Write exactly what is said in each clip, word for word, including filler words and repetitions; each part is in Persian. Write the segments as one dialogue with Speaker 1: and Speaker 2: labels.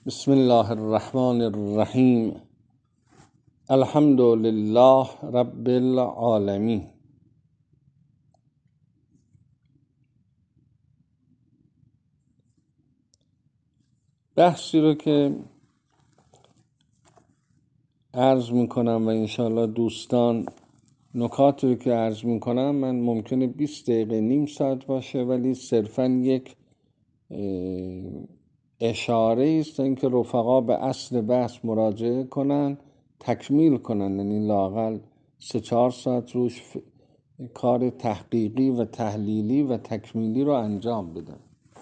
Speaker 1: بسم الله الرحمن الرحیم. الحمد لله رب العالمین. بحثی رو که عرض میکنم و انشاءالله دوستان نکاتی رو که عرض میکنم من ممکنه بیست دقیقه نیم ساعت باشه، ولی صرفا یک اشاره است اینکه رفقا به اصل بحث مراجعه کنن، تکمیل کنن، یعنی لااقل سه چهار ساعت روش ف... کار تحقیقی و تحلیلی و تکمیلی رو انجام بدن.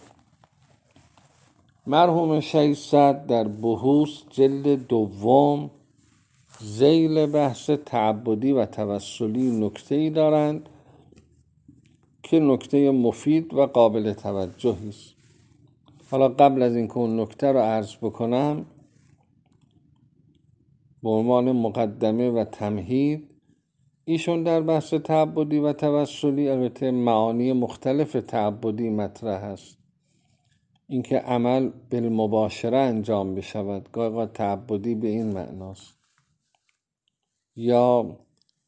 Speaker 1: مرحوم ششصد در بحوث جلد دوم ذیل بحث تعبدی و توسلی نکته‌ای دارند که نکته مفید و قابل توجهی است. حالا قبل از اینکه اون نکته رو عرض بکنم، به عنوان مقدمه و تمهید، ایشون در بحث تعبدی و توسلی البته معانی مختلف تعبدی مطرح است. اینکه عمل بالمباشره انجام بشود، گاهی تعبدی به این معناست، یا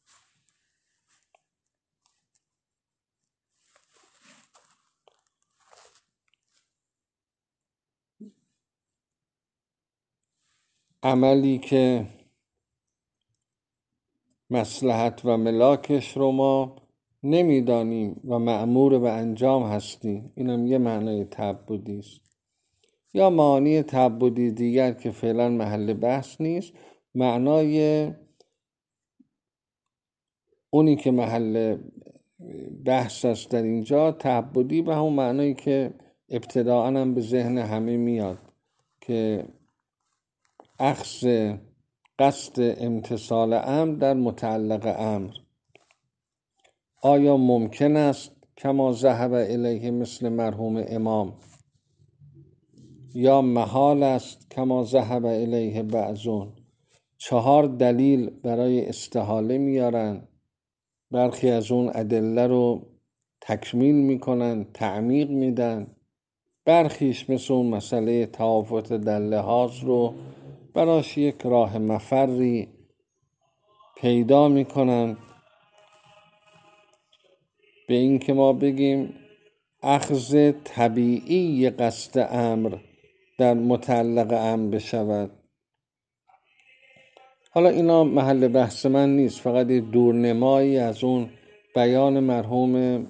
Speaker 1: عملی که مصلحت و ملاکش رو ما نمیدانیم و مأمور به انجام هستیم، اینم یه معنای تعبدی است. یا معانی تعبدی دیگر که فعلا محل بحث نیست، معنای اونی که محل بحث است در اینجا تعبدی به همون معنایی که ابتداءً هم به ذهن همه میاد که اخذ قصد امتثال امر در متعلق امر. آیا ممکن است کما ذهب الیه مثل مرحوم امام، یا محال است کما ذهب الیه بعضون؟ چهار دلیل برای استحاله میارن، برخی از اون ادله رو تکمیل میکنن، تعمیق میدن، برخیش مثل اون مسئله توافت در لحاظ رو براش یک راه مفری پیدا میکنن به این که ما بگیم اخذ طبیعی قصد امر در متعلق امر بشود. حالا اینا محل بحث من نیست، فقط یه دورنمایی از اون بیان مرحوم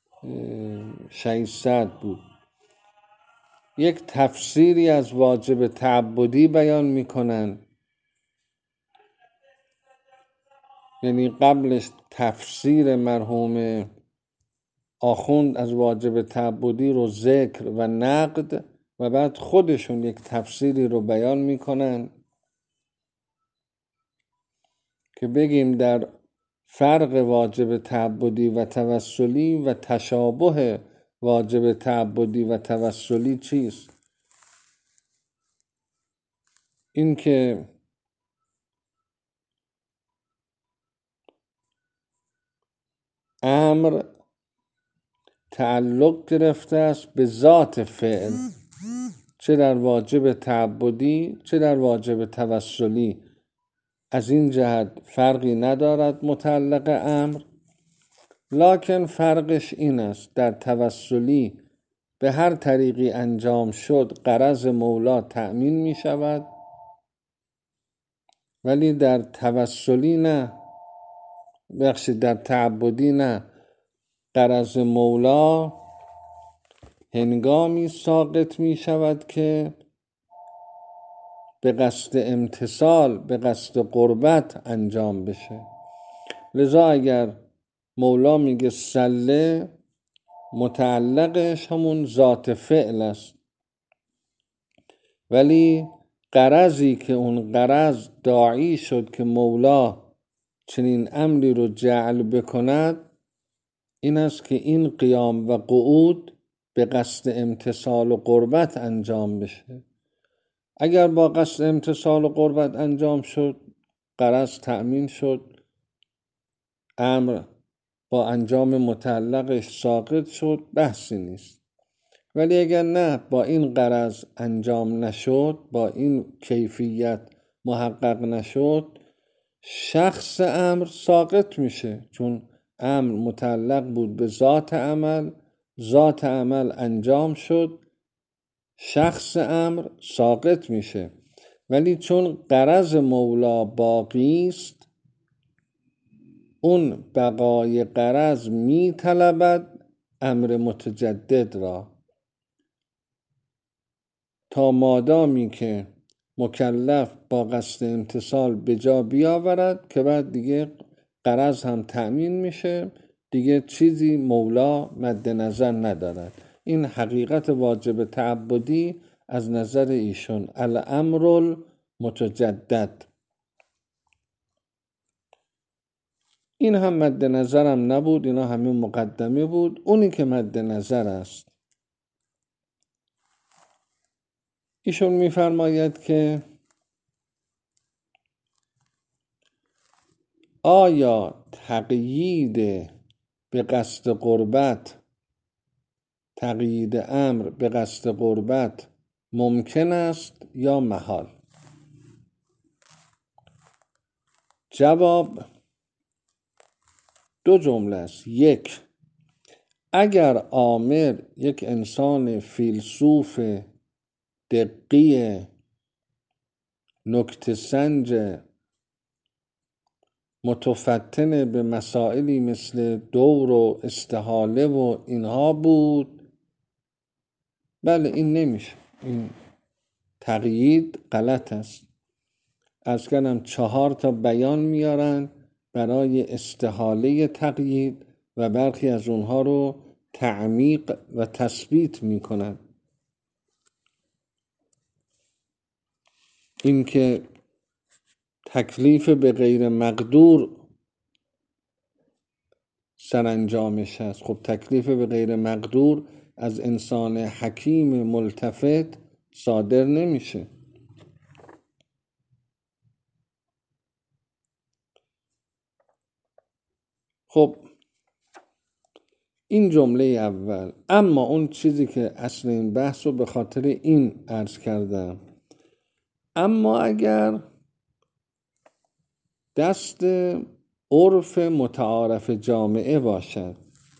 Speaker 1: ششصد بود. یک تفسیری از واجب تعبدی بیان میکنن، یعنی قبلش تفسیر مرحوم آخوند از واجب تعبدی رو ذکر و نقد، و بعد خودشون یک تفسیری رو بیان میکنن که بگیم در فرق واجب تعبدی و توسلی و تشابه واجب تعبدی و توسلی چیست. این که امر تعلق گرفته است به ذات فعل، چه در واجب تعبدی چه در واجب توسلی، از این جهت فرقی ندارد متعلق امر. لکن فرقش این است در توسلی به هر طریقی انجام شد غرض مولا تأمین می شود، ولی در توسلی نه، بخشی در تعبدی نه، غرض مولا هنگامی ساقط می شود که به قصد امتثال، به قصد قربت انجام بشه. لذا اگر مولا میگه سله، متعلقش همون ذات فعل است، ولی غرضی که اون غرض داعی شد که مولا چنین امری رو جعل بکند این است که این قیام و قعود به قصد امتثال و قربت انجام بشه. اگر با قصد امتثال و قربت انجام شد، غرض تأمین شد، امر با انجام متعلقش ساقط شد، بحثی نیست. ولی اگر نه با این غرض انجام نشد، با این کیفیت محقق نشد، شخص امر ساقط میشه، چون امر متعلق بود به ذات عمل، ذات عمل انجام شد، شخص امر ساقط میشه. ولی چون غرض مولا باقی است، اون بقای غرض میطلبد امر متجدد را، تا مادامی که مکلف با قصد امتثال به جا بیاورد که بعد دیگه غرض هم تأمین میشه، دیگه چیزی مولا مد نظر ندارد. این حقیقت واجب تعبدی از نظر ایشون، الامر المتجدد. این هم مد نظرم نبود، اینا همین مقدمه بود. اونی که مد نظر است، ایشون میفرماید که آیا تقیید به قصد قربت، تقیید امر به قصد قربت ممکن است یا محال؟ جواب دو جمله است. یک، اگر آمر یک انسان فیلسوف دقی نکته سنج متفتن به مسائلی مثل دور و استحاله و اینها بود، بله این نمیشه، این تقیید غلط است. از کنم چهار تا بیان میارن برای استحاله تقیید و برخی از اونها رو تعمیق و تثبیت میکنن. این که تکلیف به غیر مقدور سرانجامش هست. خب تکلیف به غیر مقدور از انسان حکیم ملتفت صادر نمیشه. خب این جمله اول. اما اون چیزی که اصل این بحث رو به خاطر این عرض کردم، اما اگر دست عرف متعارف جامعه باشد،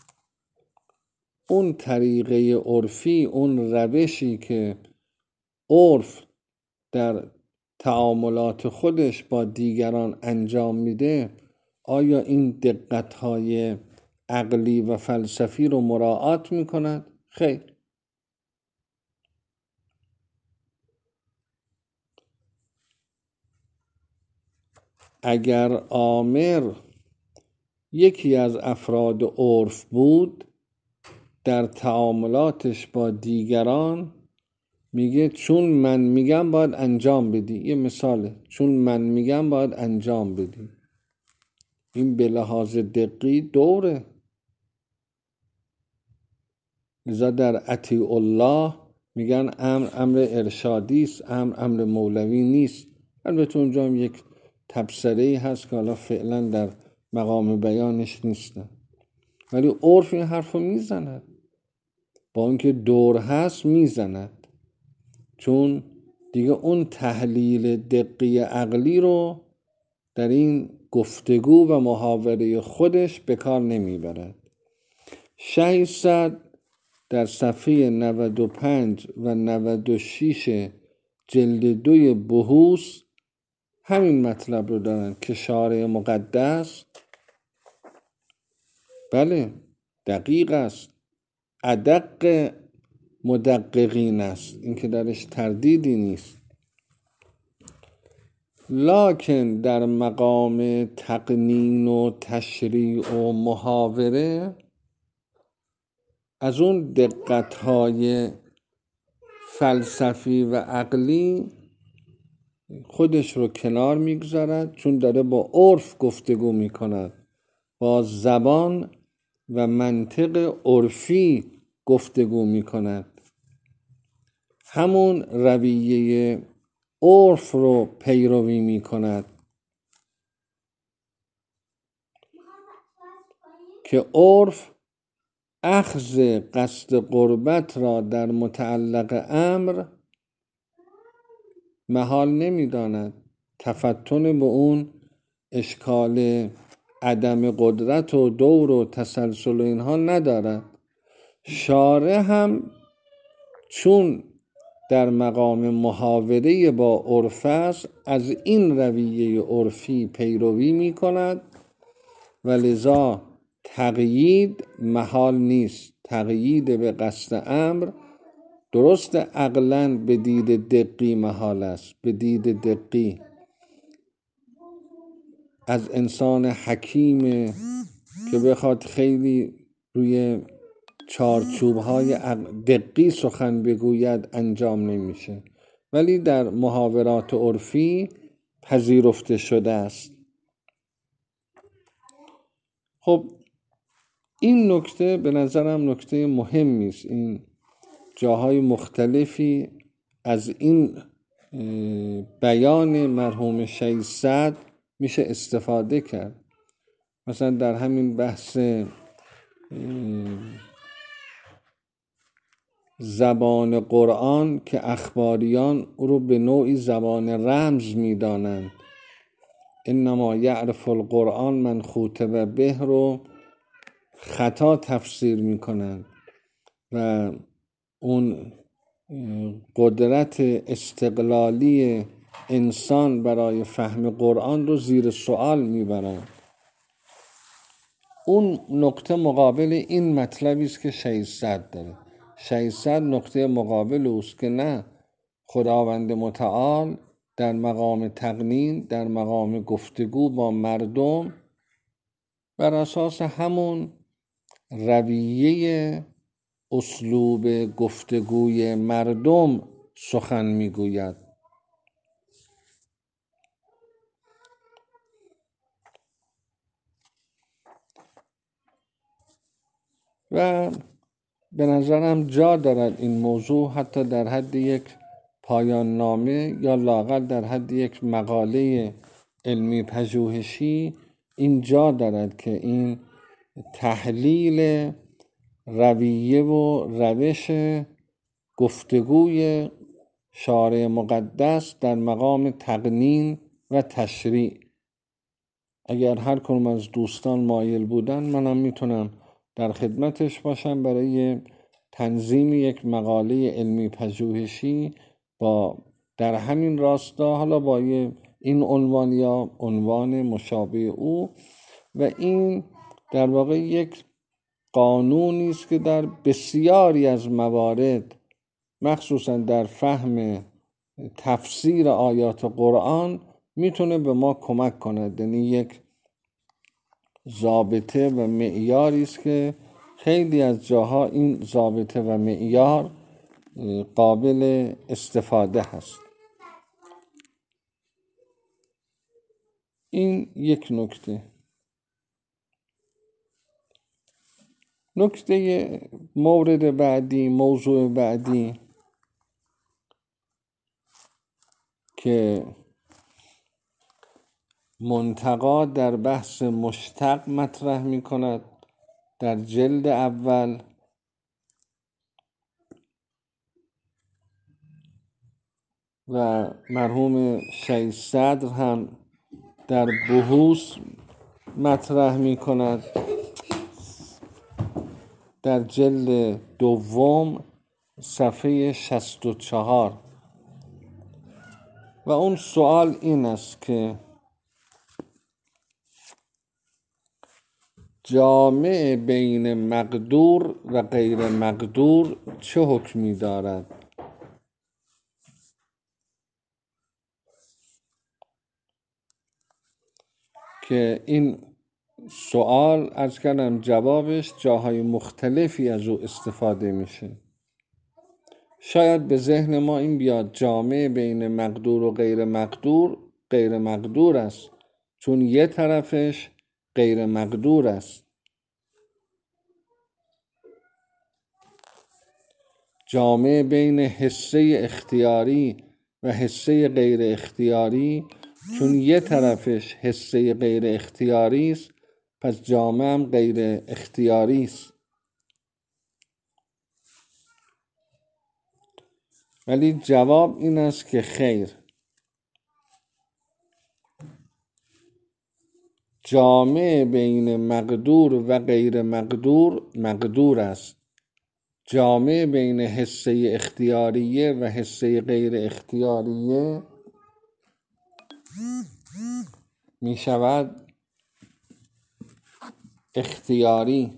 Speaker 1: اون طریقه عرفی، اون روشی که عرف در تعاملات خودش با دیگران انجام میده، آیا این دقت‌های عقلی و فلسفی رو مراعات میکند؟ خیر. اگر آمر یکی از افراد عرف بود، در تعاملاتش با دیگران میگه چون من میگم باید انجام بدی. یه مثاله، چون من میگم باید انجام بدی. این به لحاظ دقی دوره. لذا در اطیع الله میگن امر امر ارشادی است، امر امر مولوی نیست. البته اونجا هم یک تبصره‌ای هست که حالا فعلا در مقام بیانش نیستن، ولی عرف این حرف رو میزند، با اینکه دور هست میزند، چون دیگه اون تحلیل دقی عقلی رو در این گفتگو و محاوره خودش به کار نمیبرد. ششصد در صفحه نود و پنج و نود و شش جلد دوی بحوث همین مطلب رو دارن که شارع مقدس بله دقیق است، ادق مدققین است، این که درش تردیدی نیست، لکن در مقام تقنین و تشریع و محاوره از اون دقت‌های فلسفی و عقلی خودش رو کنار میگذارد، چون داره با عرف گفتگو میکند، با زبان و منطق عرفی گفتگو میکند، همون رویه عرف رو پیروی میکند که عرف اخذ قصد قربت را در متعلق امر محال نمی‌داند، تفتن به اون اشکال عدم قدرت و دور و تسلسل و اینها ندارد. شارع هم چون در مقام محاوره با عرف است، از این رویه عرفی پیروی می کند و لذا تقیید محال نیست. تقیید به قصد امر درست عقلاً به دید دقی محال است، به دید دقی از انسان حکیم که بخواد خیلی روی چارچوب‌های دقی سخن بگوید انجام نمیشه، ولی در محاورات عرفی پذیرفته شده است. خب این نکته به نظرم نکته مهمی است. این جاهای مختلفی از این بیان مرحوم شهید سعد میشه استفاده کرد. مثلا در همین بحث زبان قرآن که اخباریان او رو به نوعی زبان رمز میدانند، انما یعرف القرآن من خوطب به رو خطا تفسیر میکنند و اون قدرت استقلالی انسان برای فهم قرآن رو زیر سوال میبرند. اون نقطه مقابل این مطلبی است که شهید سعد داره. شهید سعد نقطه مقابل اوست که نه، خداوند متعال در مقام تقنین، در مقام گفتگو با مردم بر اساس همون رویه اسلوب گفتگوی مردم سخن میگوید. و به نظرم جا دارد این موضوع حتی در حد یک پایان نامه یا لااقل در حد یک مقاله علمی پژوهشی این جا دارد که این تحلیل رویه و روش گفتگوی شارع مقدس در مقام تقنین و تشریع، اگر هر کنم از دوستان مایل بودن منم میتونم در خدمتش باشم برای تنظیم یک مقاله علمی پژوهشی با در همین راستا، حالا با این عنوان یا عنوان مشابه او. و این در واقع یک قانونی است که در بسیاری از موارد مخصوصا در فهم تفسیر آیات قرآن میتونه به ما کمک کند. یعنی یک ضابطه و معیاری است که خیلی از جاها این ضابطه و معیار قابل استفاده هست. این یک نکته. نکته مورد بعدی، موضوع بعدی که منتقا در بحث مشتق مطرح می کند در جلد اول و مرحوم شهید صدر هم در بحوث مطرح می کند در جلد دوم صفحه شصت و چهار. و اون سوال این است که جامع بین مقدور و غیر مقدور چه حکمی دارد؟ که این سوال از کردم جوابش جاهای مختلفی از او استفاده میشه. شاید به ذهن ما این بیاد جامع بین مقدور و غیر مقدور غیر مقدور است، چون یه طرفش غیر مقدور است. جامع بین حصه اختیاری و حصه غیر اختیاری، چون یه طرفش حصه غیر اختیاری است، پس جامع هم غیر اختیاری است. ولی جواب این است که خیر، جامع بین مقدور و غیر مقدور مقدور است. جامع بین حصه اختیاریه و حصه غیر اختیاریه می شود اختیاری.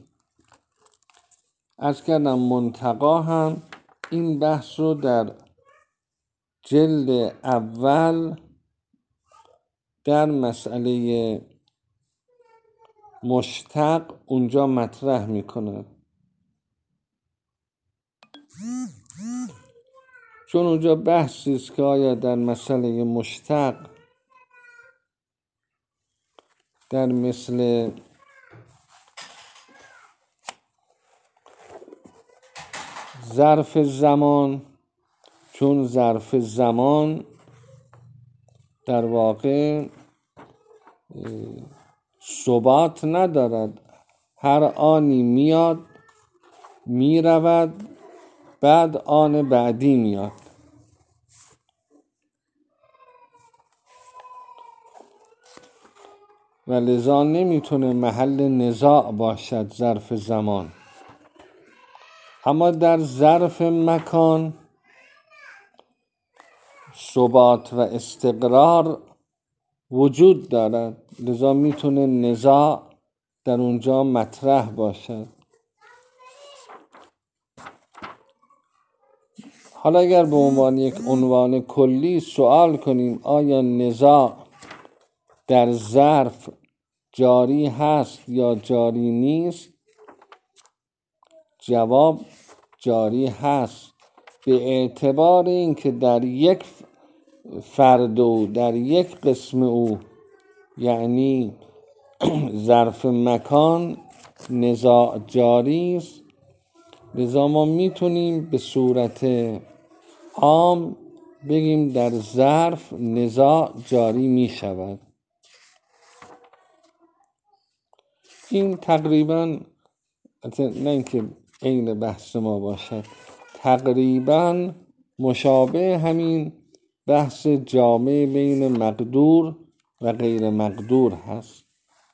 Speaker 1: از کردم منتقا هم این بحث رو در جلد اول در مسئله مشتق اونجا مطرح می کند، چون اونجا بحثی است که آیا در مسئله مشتق در مثل ظرف زمان، چون ظرف زمان در واقع ثبات ندارد، هر آنی میاد میرود، بعد آن بعدی میاد. و لذا نمیتونه محل نزاع باشد ظرف زمان. اما در ظرف مکان ثبات و استقرار وجود دارد، لذا میتونه نزاع در اونجا مطرح باشد. حالا اگر به عنوان یک عنوان کلی سوال کنیم آیا نزاع در ظرف جاری هست یا جاری نیست، جواب جاری هست، به اعتبار اینکه در یک فرد و در یک قسم او، یعنی ظرف مکان، نزاع جاری است. لذا ما میتونیم به صورت عام بگیم در ظرف نزاع جاری میشود. این تقریبا، نه اینکه عین بحث ما باشد، تقریبا مشابه همین بحث جامع بین مقدور و غیر مقدور هست.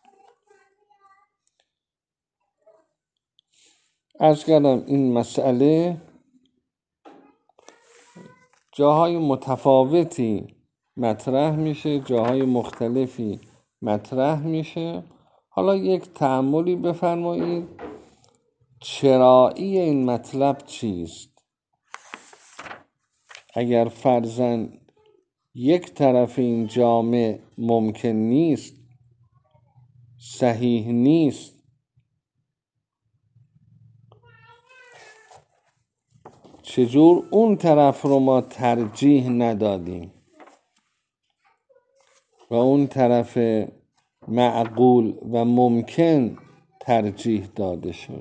Speaker 1: عرض کردم این مسئله جاهای متفاوتی مطرح میشه، جاهای مختلفی مطرح میشه. حالا یک تأملی بفرمایید، چرایی این مطلب چیست؟ اگر فرضاً یک طرف این جامع ممکن نیست، صحیح نیست، چجور اون طرف رو ما ترجیح ندادیم و اون طرف معقول و ممکن ترجیح داده شد؟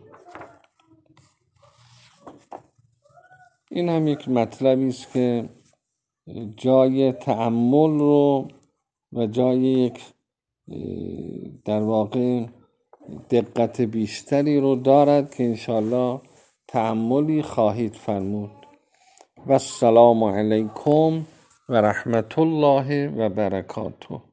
Speaker 1: این هم یک مطلبی است که جای تأمل رو و جای یک در واقع دقت بیشتری رو دارد که انشاءالله تأملی خواهید فرمود. و السلام علیکم و رحمت الله و برکاته.